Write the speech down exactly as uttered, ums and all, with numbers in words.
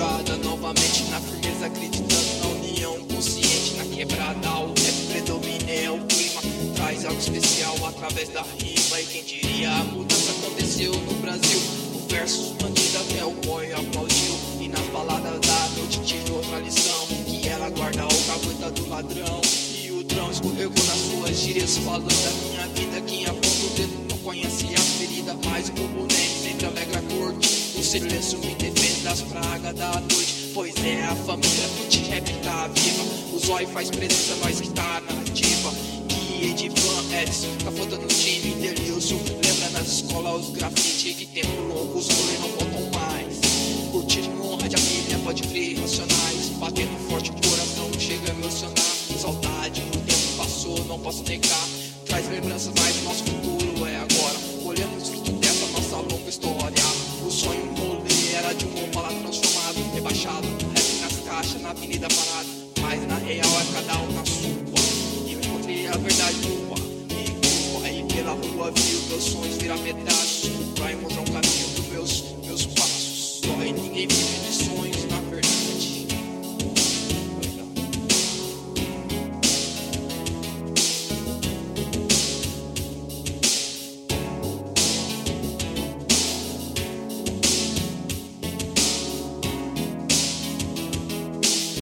estrada novamente na firmeza, acreditando na união, consciente na quebrada. O rap predomina, é o clima, traz algo especial através da rima. E quem diria, a mudança aconteceu no Brasil. O versus bandida, até o boy aplaudiu. E nas baladas da noite tirou outra lição, que ela guarda o cagueta do ladrão. E o drão escorregou nas suas gírias, falando da minha vida. Quem aponta o dedo não conhece a ferida, mas o bobo nem sempre alegra a corte. O silêncio me defende das pragas da noite, pois é a família do rap tá viva. O zóio faz presença, nós que tá na ativa. E Edivan, Edson, tá faltando time, Delilson. Lembra nas escolas os grafite, que tempo louco, os rolês não voltam mais. Curtindo honra de família, pode crer, racionais. Batendo forte o coração, chega a emocionar. Saudade, o tempo passou, não posso negar. Traz lembranças, mas o nosso futuro é agora. Olhando os frutos dessa nossa longa história. O sonho, um rolê, era de um bomba lá transformado, rebaixado. Rap nas caixas, na avenida parada. Mas na real é cada um na sua. E eu encontrei a verdade nua. E vou aí pela rua, vi os meus sonhos virar pedaços. Pra encontrar um caminho dos meus, meus passos. Só e ninguém vive